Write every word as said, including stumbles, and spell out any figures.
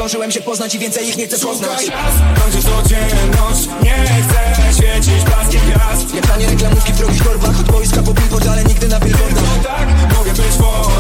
zdążyłem się poznać i więcej ich nie chcę poznać. Kończysz codzienność, nie chcę świecić blaskiem gwiazd. Jak tanie reklamówki w drogich torbach, od boiska po billboard, ale nigdy na billboardach. Tak, mogę być wolny.